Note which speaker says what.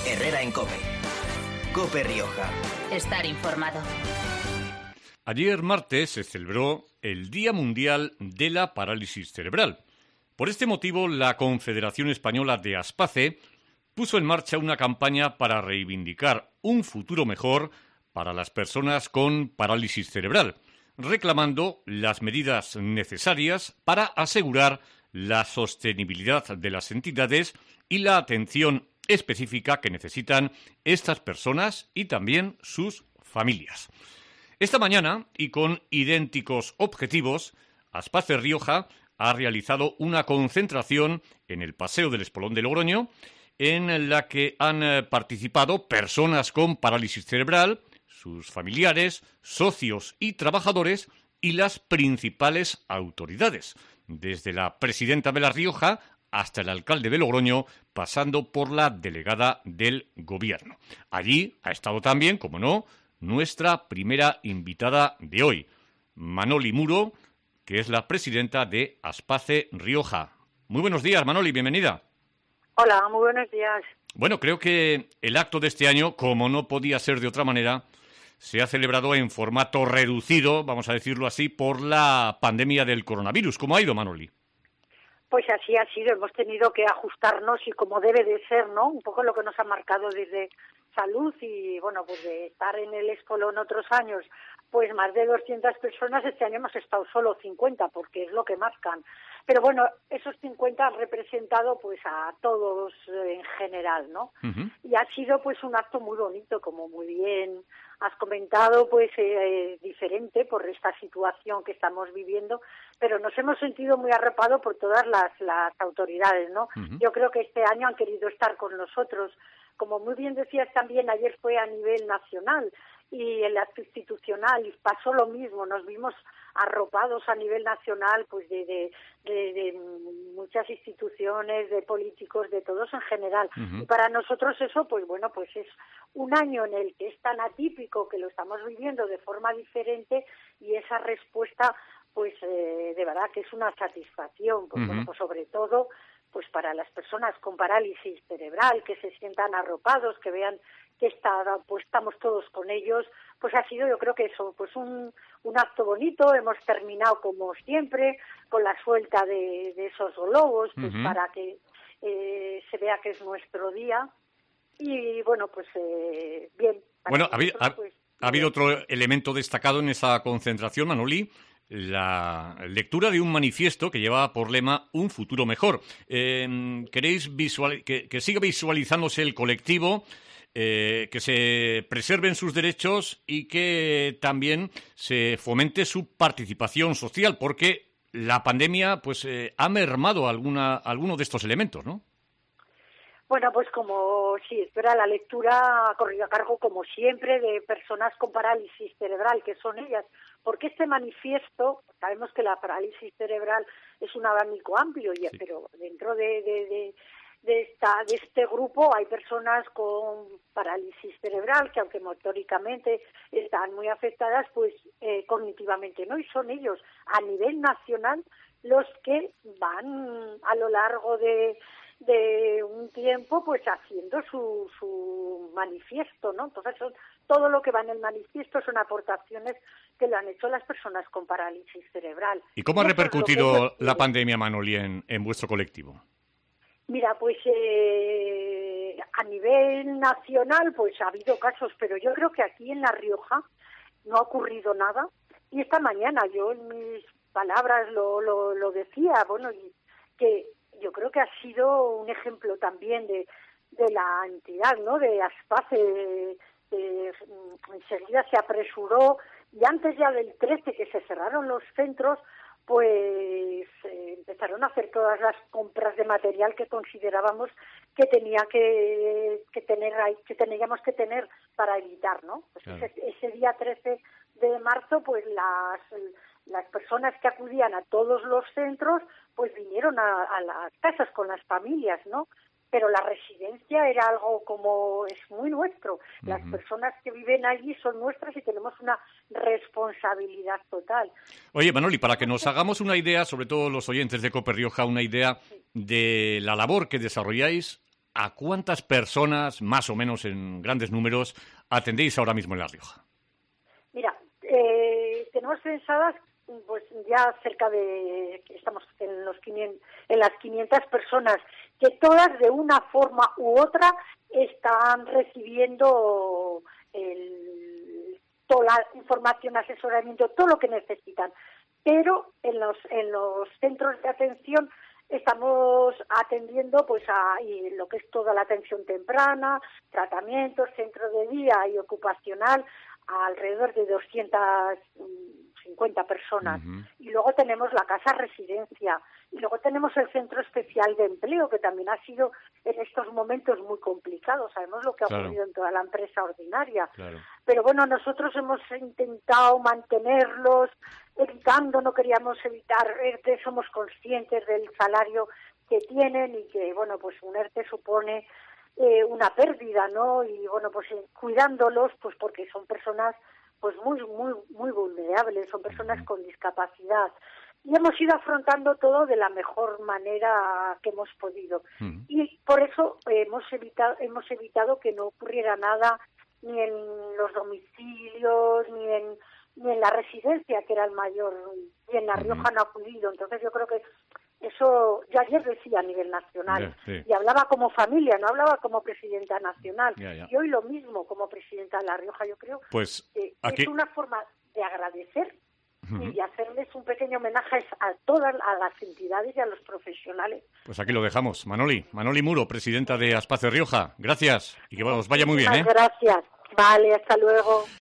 Speaker 1: Herrera en COPE. COPE Rioja.
Speaker 2: Estar informado.
Speaker 3: Ayer martes se celebró el Día Mundial de la Parálisis Cerebral. Por este motivo, la Confederación Española de Aspace puso en marcha una campaña para reivindicar un futuro mejor para las personas con parálisis cerebral, reclamando las medidas necesarias para asegurar la sostenibilidad de las entidades y la atención específica que necesitan estas personas y también sus familias. Esta mañana, y con idénticos objetivos, Aspace Rioja ha realizado una concentración en el Paseo del Espolón de Logroño, en la que han participado personas con parálisis cerebral, sus familiares, socios y trabajadores y las principales autoridades, desde la presidenta de La Rioja hasta el alcalde de Logroño, pasando por la delegada del Gobierno. Allí ha estado también, como no, nuestra primera invitada de hoy, Manoli Muro, que es la presidenta de Aspace Rioja. Muy buenos días, Manoli, bienvenida.
Speaker 4: Hola, muy buenos días.
Speaker 3: Bueno, creo que el acto de este año, como no podía ser de otra manera, se ha celebrado en formato reducido, vamos a decirlo así, por la pandemia del coronavirus. ¿Cómo ha ido, Manoli?
Speaker 4: Pues así ha sido, hemos tenido que ajustarnos y como debe de ser, ¿no? Un poco lo que nos ha marcado desde salud y, bueno, pues de estar en el Espolón otros años, pues más de 200 personas, este año hemos estado solo 50, porque es lo que marcan. Pero bueno, esos 50 han representado pues a todos en general, ¿no? Uh-huh. Y ha sido pues un acto muy bonito, como muy bien has comentado, pues diferente por esta situación que estamos viviendo, pero nos hemos sentido muy arropados por todas las autoridades, ¿no? Uh-huh. Yo creo que este año han querido estar con nosotros. Como muy bien decías también, ayer fue a nivel nacional y en el acto institucional pasó lo mismo, nos vimos arropados a nivel nacional pues de muchas instituciones, de políticos, de todos en general. Uh-huh. Y para nosotros eso, pues bueno, pues es un año en el que es tan atípico, que lo estamos viviendo de forma diferente y esa respuesta, pues de verdad que es una satisfacción, pues, uh-huh. Bueno, pues sobre todo pues para las personas con parálisis cerebral, que se sientan arropados, que vean que estamos todos con ellos, pues ha sido, yo creo que eso, pues un acto bonito. Hemos terminado como siempre con la suelta de esos globos, pues uh-huh. Para que se vea que es nuestro día y bueno, pues bien.
Speaker 3: Bueno, ha habido otro elemento destacado en esa concentración, Manoli, la lectura de un manifiesto que lleva por lema Un futuro mejor. ¿Queréis que siga visualizándose el colectivo, que se preserven sus derechos y que también se fomente su participación social? Porque la pandemia pues ha mermado alguno de estos elementos, ¿no?
Speaker 4: Bueno, pues como sí, espera, la lectura ha corrido a cargo, como siempre, de personas con parálisis cerebral, que son ellas, porque este manifiesto, sabemos que la parálisis cerebral es un abanico amplio, sí. Pero dentro de este grupo hay personas con parálisis cerebral que, aunque motóricamente están muy afectadas, pues cognitivamente no, y son ellos a nivel nacional los que van a lo largo de un tiempo pues haciendo su manifiesto, ¿no? Entonces todo lo que va en el manifiesto son aportaciones que lo han hecho las personas con parálisis cerebral.
Speaker 3: ¿Y cómo ha repercutido la pandemia, Manoli, en vuestro colectivo?
Speaker 4: Mira, pues a nivel nacional pues ha habido casos, pero yo creo que aquí en La Rioja no ha ocurrido nada. Y esta mañana yo en mis palabras lo decía, bueno, y que yo creo que ha sido un ejemplo también de la entidad, ¿no? De Aspace, enseguida se apresuró y antes ya del 13 que se cerraron los centros, pues empezaron a hacer todas las compras de material que considerábamos que teníamos que tener para evitar, ¿no? Pues claro. ese día 13 de marzo, pues las personas que acudían a todos los centros, pues vinieron a las casas con las familias, ¿no? Pero la residencia era algo como es muy nuestro. Las uh-huh. personas que viven allí son nuestras y tenemos una responsabilidad total.
Speaker 3: Oye, Manoli, para que nos hagamos una idea, sobre todo los oyentes de COPE Rioja, una idea de la labor que desarrolláis, ¿a cuántas personas, más o menos en grandes números, atendéis ahora mismo en La Rioja?
Speaker 4: Mira, tenemos pensadas pues ya cerca de, estamos en las 500 personas que todas de una forma u otra están recibiendo toda la información, asesoramiento, todo lo que necesitan. Pero en los centros de atención estamos atendiendo pues a lo que es toda la atención temprana, tratamientos, centro de día y ocupacional, a alrededor de 250 personas.
Speaker 3: Uh-huh.
Speaker 4: Y luego tenemos la casa residencia. Y luego tenemos el centro especial de empleo, que también ha sido en estos momentos muy complicado. Sabemos lo que ha ocurrido en toda la empresa ordinaria.
Speaker 3: Claro.
Speaker 4: Pero bueno, nosotros hemos intentado mantenerlos, evitando, no queríamos evitar ERTE, somos conscientes del salario que tienen y que, bueno, pues un ERTE supone una pérdida, ¿no? Y bueno, pues cuidándolos, pues porque son personas pues muy vulnerables, son personas con discapacidad. Y hemos ido afrontando todo de la mejor manera que hemos podido.
Speaker 3: Uh-huh.
Speaker 4: Y por eso hemos evitado que no ocurriera nada ni en los domicilios, ni en la residencia, que era el mayor, y en La Rioja no ha acudido. Entonces yo creo que eso, yo ayer decía a nivel nacional, y hablaba como familia, no hablaba como presidenta nacional. Y hoy lo mismo como presidenta de La Rioja. Yo creo
Speaker 3: pues
Speaker 4: que
Speaker 3: aquí
Speaker 4: es una forma de agradecer y hacerles un pequeño homenaje a todas las entidades y a los profesionales.
Speaker 3: Pues aquí lo dejamos. Manoli Muro, presidenta de Aspace Rioja. Gracias y que os vaya muy bien.
Speaker 4: Muchas gracias. Vale, hasta luego.